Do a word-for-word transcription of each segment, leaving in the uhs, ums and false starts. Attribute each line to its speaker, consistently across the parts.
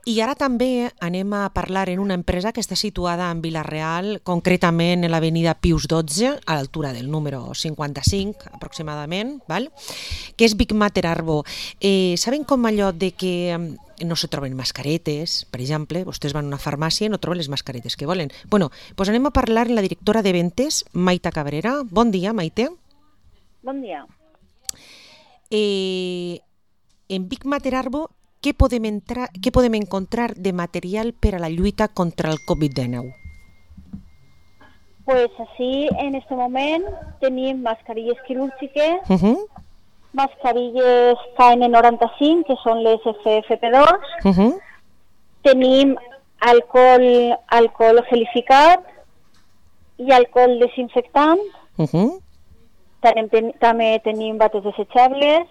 Speaker 1: I ara també anem a parlar en una empresa que està situada en Vila-real, concretament en l'avenida Pius dotze, a l'altura del número cinquanta-cinc aproximadament, val? Que és Big Matter Arbo. Eh, saben com allò de que no se troben mascaretes, per exemple, vostès van a una farmàcia i no troben les mascaretes que volen. Bueno, doncs anem a parlar amb la directora de ventes, Maite Cabrera. Bon dia, Maite.
Speaker 2: Bon dia.
Speaker 1: Eh, en Big Matter Arbo, què podem, entrar, què podem encontrar de material per a la lluita contra el covid dinou?
Speaker 2: Pues así, en este moment, tenim mascarilles quirúrgiques,
Speaker 1: Uh -huh.
Speaker 2: mascarilles K N noranta-cinc, que són les F F P dos,
Speaker 1: Uh -huh.
Speaker 2: tenim alcohol, alcohol gelificat i alcohol desinfectant,
Speaker 1: Uh -huh.
Speaker 2: també, ten, també tenim bates desechables,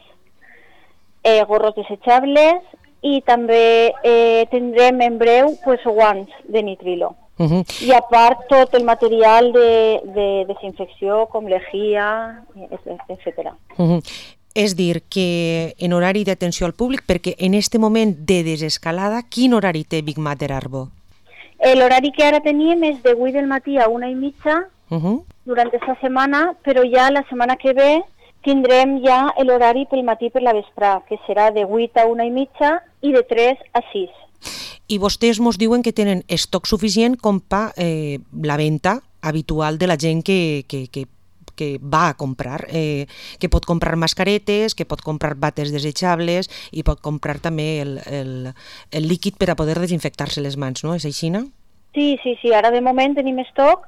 Speaker 2: eh, gorros desechables i també eh, tindrem en breu pues, guants de nitrilo.
Speaker 1: Uh -huh.
Speaker 2: I a part tot el material de, de desinfecció com lejía, etcètera.
Speaker 1: Uh -huh. És dir, que en horari d'atenció al públic, perquè en este moment de desescalada, quin horari té Big Matter Arbo?
Speaker 2: L'horari que ara tenim és de vuit del matí a una i mitja
Speaker 1: Uh -huh.
Speaker 2: durant aquesta setmana, però ja la setmana que ve tindrem ja l'horari pel matí per la vesprà, que serà de vuit a una i mitja i de tres a sis.
Speaker 1: I vostès mos diuen que tenen estoc suficient com per eh, la venda habitual de la gent que, que, que, que va a comprar, eh, que pot comprar mascaretes, que pot comprar bates desechables i pot comprar també el, el, el líquid per a poder desinfectar-se les mans, no? És així, no?
Speaker 2: Sí, sí, sí, ara de moment tenim estoc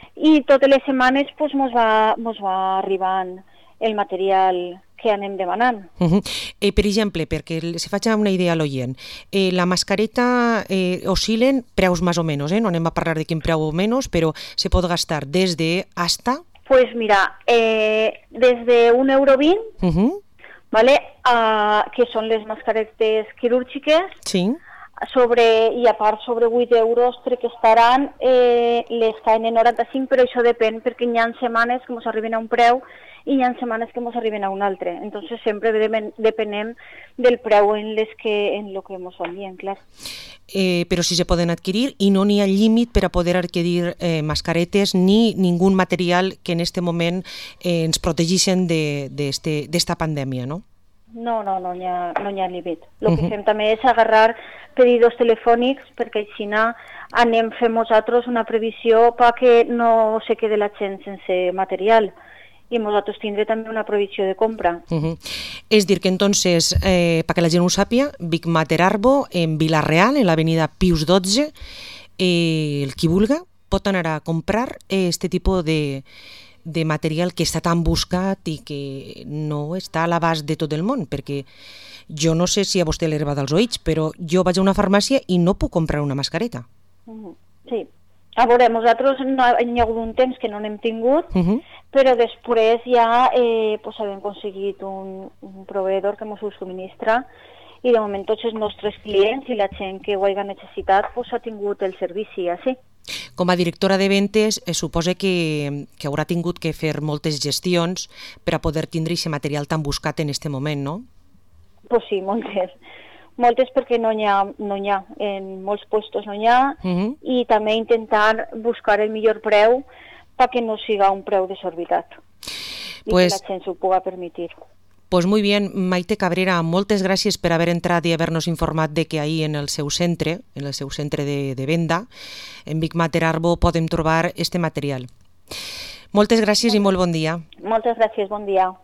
Speaker 2: i totes les setmanes pues, mos, va, mos va arribant el material que anem demanant.
Speaker 1: Uh -huh. eh, per exemple, perquè se faci una idea a l'oient, eh, la mascareta eh, oscil·len preus més o menys, eh? No anem a parlar de quin preu o menys, però se pot gastar des de hasta...
Speaker 2: Pues mira, eh, des de un euro vint,
Speaker 1: Uh -huh.
Speaker 2: ¿vale? Uh, que són les mascaretes quirúrgiques,
Speaker 1: Sí.
Speaker 2: sobre, i a part sobre vuit euros perquè estaran eh, les K N noranta-cinc, però això depèn perquè hi ha setmanes que ens arriben a un preu i hi ha setmanes que ens arriben a un altre. Entonces sempre depenem del preu en les que en lo que ens envien, clar.
Speaker 1: Eh, però si se poden adquirir i no n'hi ha límit per a poder adquirir eh, mascaretes ni ningú material que en este moment eh, ens protegeixen d'esta pandèmia, no?
Speaker 2: No, no, no n'hi ha, no hi ha límit. El
Speaker 1: Uh-huh.
Speaker 2: que fem també és agarrar pedidos telefònics perquè així anem fent nosaltres una previsió perquè no se quede la gent sense material i nosaltres tindrem també una previsió de compra.
Speaker 1: Uh-huh. És dir que entonces, eh, perquè la gent ho sàpia, Big Matter Arbo en Vila-real, en l'avenida Pius dotze, eh, el qui vulga pot anar a comprar este tipus de de material que està tan buscat i que no està a l'abast de tot el món, perquè jo no sé si a vostè l'herba dels oïts, però jo vaig a una farmàcia i no puc comprar una mascareta.
Speaker 2: Uh-huh. Sí. A veure, nosaltres no, hi ha hagut un temps que no n'hem tingut,
Speaker 1: Uh-huh.
Speaker 2: però després ja eh, pues, hem aconseguit un, un proveïdor que ens ho subministra i de moment tots els nostres clients i la gent que ho hagi necessitat pues, ha tingut el servici així.
Speaker 1: Com a directora de ventes, eh, suposa que, que haurà tingut que fer moltes gestions per a poder tindre aquest material tan buscat en aquest moment, no?
Speaker 2: Pues sí, moltes. Moltes perquè no n'hi ha, no n'hi ha. En molts puestos no n'hi ha
Speaker 1: Uh -huh.
Speaker 2: i també intentar buscar el millor preu perquè no siga un preu desorbitat i
Speaker 1: Pues...
Speaker 2: que la gent s'ho pugui permetir.
Speaker 1: Pues muy bien, Maite Cabrera, moltes gràcies per haver entrat i haver-nos informat de que ahir en el seu centre, en el seu centre de, de venda, en Big Matter Arbo, podem trobar este material. Moltes gràcies i molt bon dia.
Speaker 2: Moltes gràcies, bon dia.